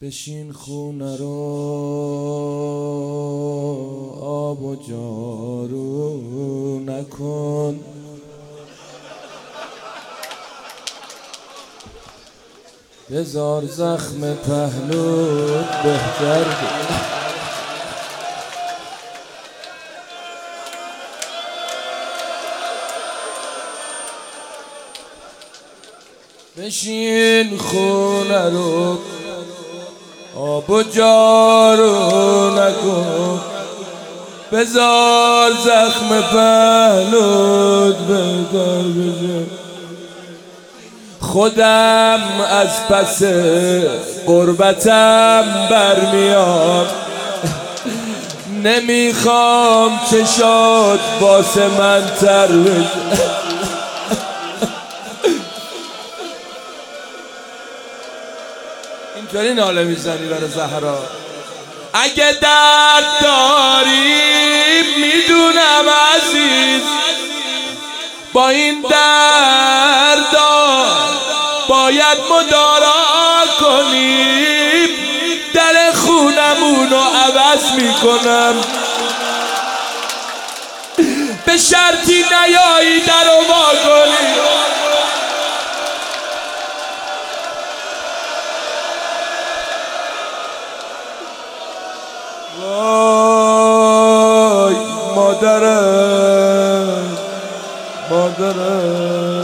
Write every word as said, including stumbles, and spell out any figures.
بشین خونه رو آب و جارو نکن، بذار زخم پهلوت بهتر بشین خونه رو آب و جارو نکن، بذار زخم پهلوت بهتر بشه. خودم از پس غربتم برمیام، نمیخوام چشات واسه من تر بشه. اینطوری ناله میزنی برای زهرا. اگه درد داری میدونم عزیز، با این دردا باید مدارا کنیم. در خونمونو عوض میکنم، به شرطی نیایی درو وا کنی. وای مادرم مادرم